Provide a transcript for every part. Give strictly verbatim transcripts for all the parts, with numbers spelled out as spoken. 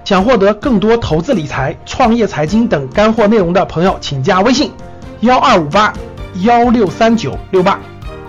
想获得更多投资理财、创业财经等干货内容的朋友，请加微信幺二五八幺六三九六八。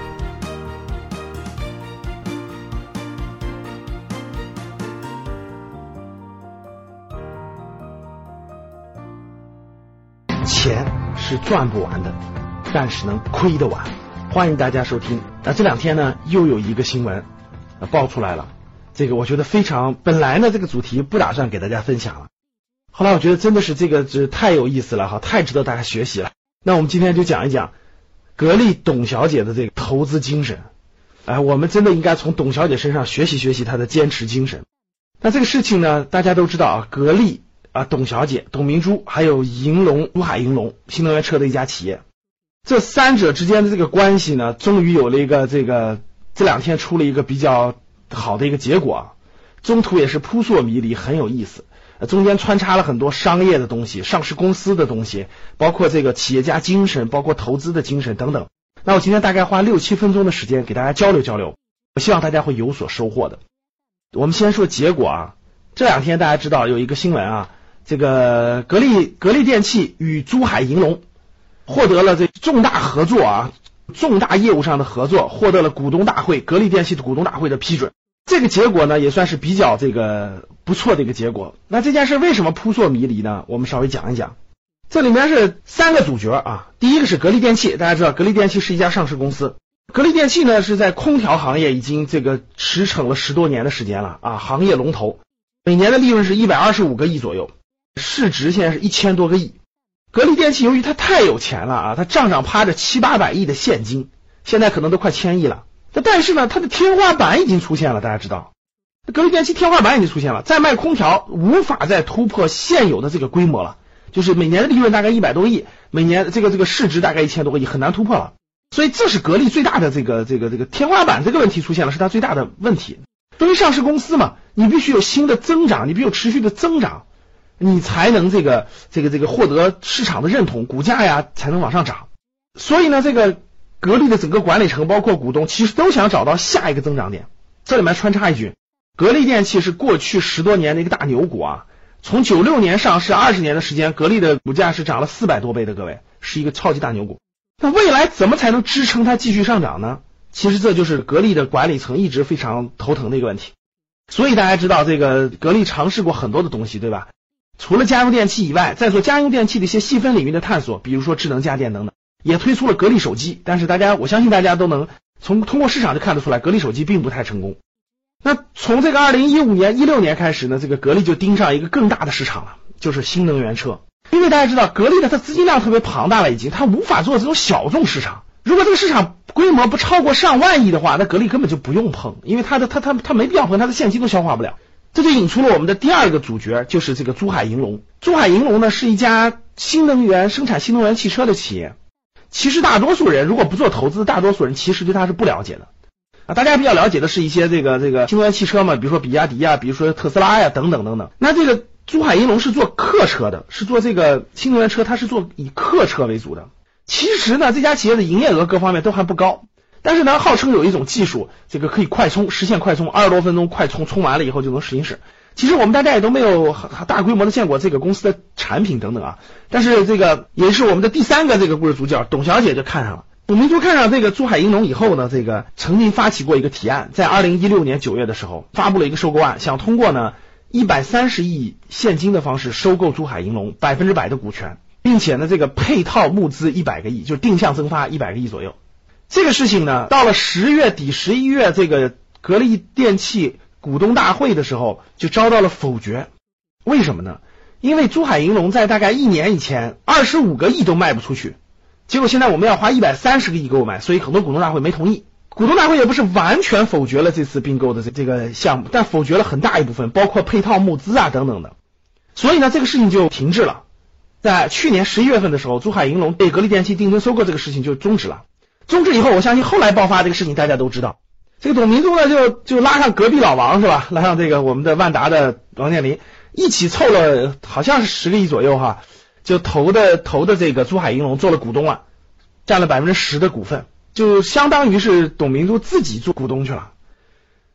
钱是赚不完的，但是能亏得完。欢迎大家收听。那这两天呢，又有一个新闻呃爆出来了。这个我觉得非常，本来呢这个主题不打算给大家分享了，后来我觉得真的是这个这太有意思了哈，太值得大家学习了。那我们今天就讲一讲格力董小姐的这个投资精神，哎，我们真的应该从董小姐身上学习学习她的坚持精神。那这个事情呢，大家都知道啊，格力啊，董小姐、董明珠还有银龙、珠海银龙新能源车的一家企业，这三者之间的这个关系呢，终于有了一个这个这两天出了一个比较好的一个结果啊，中途也是扑朔迷离，很有意思。中间穿插了很多商业的东西、上市公司的东西，包括这个企业家精神，包括投资的精神等等。那我今天大概花六七分钟的时间给大家交流交流，我希望大家会有所收获的。我们先说结果啊，这两天大家知道有一个新闻啊，这个格力格力电器与珠海银龙获得了这重大合作啊，重大业务上的合作，获得了股东大会格力电器的股东大会的批准。这个结果呢，也算是比较这个不错的一个结果。那这件事为什么扑朔迷离呢？我们稍微讲一讲。这里面是三个主角啊，第一个是格力电器，大家知道格力电器是一家上市公司。格力电器呢是在空调行业已经这个驰骋了十多年的时间了啊，行业龙头，每年的利润是一百二十五个亿左右，市值现在是一千多个亿。格力电器由于它太有钱了啊，它账上趴着七八百亿的现金，现在可能都快千亿了。但是呢，它的天花板已经出现了，大家知道，格力电器天花板已经出现了，再卖空调无法再突破现有的这个规模了，就是每年的利润大概一百多亿，每年这个这个市值大概一千多个亿，很难突破了。所以这是格力最大的这个这个这个天花板这个问题出现了，是它最大的问题。作为上市公司嘛，你必须有新的增长，你必须有持续的增长，你才能这个这个这个获得市场的认同，股价呀才能往上涨。所以呢，这个格力的整个管理层包括股东其实都想找到下一个增长点。这里面穿插一句，格力电器是过去十多年的一个大牛股啊，从九六年上市二十年的时间，格力的股价是涨了四百多倍的，各位是一个超级大牛股。那未来怎么才能支撑它继续上涨呢？其实这就是格力的管理层一直非常头疼的一个问题。所以大家知道这个格力尝试过很多的东西，对吧？除了家用电器以外，在做家用电器的一些细分领域的探索，比如说智能家电等等，也推出了格力手机。但是大家我相信大家都能从通过市场就看得出来，格力手机并不太成功。那从这个二零一五年一六年开始呢，这个格力就盯上一个更大的市场了，就是新能源车。因为大家知道格力的它资金量特别庞大了，已经它无法做这种小众市场，如果这个市场规模不超过上万亿的话，那格力根本就不用碰，因为它的它它它没必要碰，它的现金都消化不了。这就引出了我们的第二个主角，就是这个珠海银龙。珠海银龙呢是一家新能源生产新能源汽车的企业。其实大多数人如果不做投资，大多数人其实对它是不了解的啊。大家比较了解的是一些这个这个新能源汽车嘛，比如说比亚迪呀，比如说特斯拉呀等等等等。那这个珠海银龙是做客车的，是做这个新能源车，它是做以客车为主的。其实呢，这家企业的营业额各方面都还不高，但是呢，号称有一种技术，这个可以快充，实现快充，二十多分钟快充，充完了以后就能实行驶。其实我们大家也都没有大规模的见过这个公司的产品等等啊，但是这个也是我们的第三个这个故事主角，董小姐就看上了。董明珠看上这个珠海银龙以后呢，这个曾经发起过一个提案，在二零一六年九月的时候发布了一个收购案，想通过呢一百三十亿现金的方式收购珠海银龙百分之百的股权，并且呢这个配套募资一百个亿，就是定向增发一百个亿左右。这个事情呢到了十月底十一月这个格力电器股东大会的时候就遭到了否决。为什么呢？因为珠海银龙在大概一年以前二十五个亿都卖不出去，结果现在我们要花一百三十个亿购买，所以很多股东大会没同意。股东大会也不是完全否决了这次并购的这个项目，但否决了很大一部分，包括配套募资啊等等的。所以呢这个事情就停滞了。在去年十一月份的时候，珠海银龙被格力电器定增收购这个事情就终止了。终止以后，我相信后来爆发这个事情大家都知道。这个董明珠呢就就拉上隔壁老王是吧，拉上这个我们的万达的王健林，一起凑了好像是十个亿左右哈，就投的投的这个珠海银龙做了股东了，占了百分之十的股份，就相当于是董明珠自己做股东去了。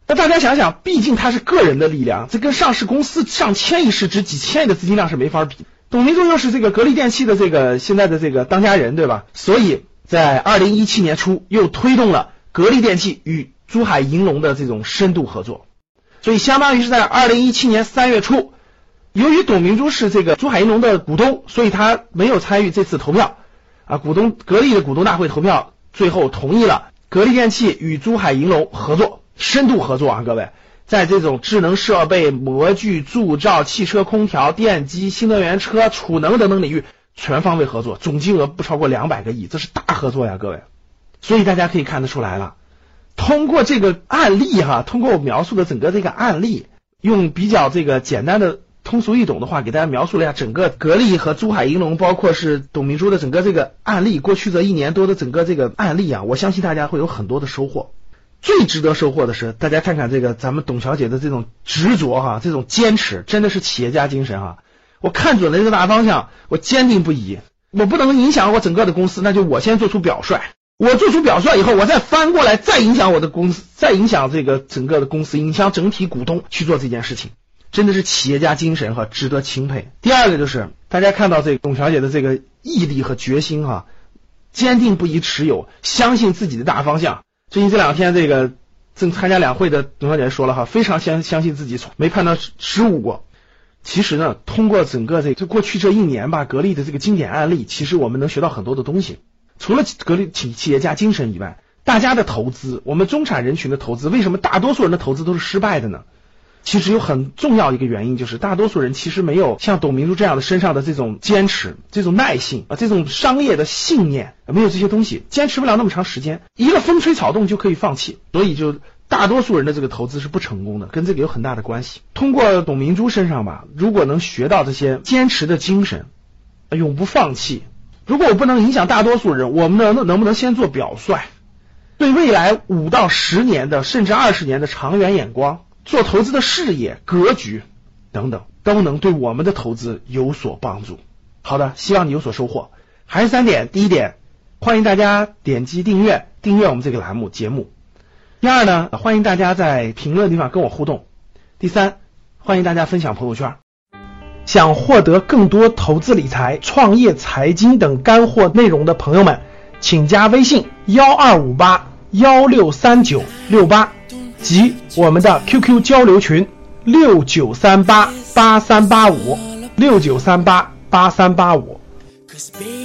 那大家想想，毕竟它是个人的力量，这跟上市公司上千亿市值、几千亿的资金量是没法比。董明珠又是这个格力电器的这个现在的这个当家人，对吧？所以在二零一七年初又推动了格力电器与珠海银隆的这种深度合作，所以相当于是在二零一七年三月初，由于董明珠是这个珠海银隆的股东，所以他没有参与这次投票啊，股东格力的股东大会投票最后同意了格力电器与珠海银隆合作，深度合作啊，各位，在这种智能设备、模具、铸造、汽车空调、电机、新能源车、储能等等领域全方位合作，总金额不超过两百个亿，这是大合作呀，各位。所以大家可以看得出来了，通过这个案例哈，通过我描述的整个这个案例，用比较这个简单的通俗易懂的话给大家描述了一下整个格力和珠海银隆，包括是董明珠的整个这个案例，过去这一年多的整个这个案例啊，我相信大家会有很多的收获。最值得收获的是，大家看看这个咱们董小姐的这种执着哈，这种坚持，真的是企业家精神哈。我看准了这个大方向，我坚定不移，我不能影响我整个的公司，那就我先做出表率，我做出表率以后，我再翻过来再影响我的公司，再影响这个整个的公司，影响整体股东去做这件事情，真的是企业家精神哈，值得钦佩。第二个就是大家看到这个董小姐的这个毅力和决心哈，坚定不移持有，相信自己的大方向。最近这两天这个正参加两会的董小姐说了哈，非常相相信自己没判断失误过。其实呢，通过整个这这过去这一年吧，格力的这个经典案例，其实我们能学到很多的东西。除了格力企企业家精神以外，大家的投资，我们中产人群的投资，为什么大多数人的投资都是失败的呢？其实有很重要一个原因，就是大多数人其实没有像董明珠这样的身上的这种坚持、这种耐性啊、这种商业的信念，没有这些东西，坚持不了那么长时间，一个风吹草动就可以放弃，所以就大多数人的这个投资是不成功的，跟这个有很大的关系。通过董明珠身上吧，如果能学到这些坚持的精神，永不放弃。如果我不能影响大多数人，我们能能不能先做表率，对未来五到十年的甚至二十年的长远眼光，做投资的视野、格局等等，都能对我们的投资有所帮助。好的，希望你有所收获。还是三点，第一点，欢迎大家点击订阅，订阅我们这个栏目节目。第二呢，欢迎大家在评论地方跟我互动。第三，欢迎大家分享朋友圈。 想获得更多投资理财、创业财经等干货内容的朋友们，请加微信幺二五八幺六三九六八及我们的 Q Q 交流群六九三八八三八五六九三八八三八五。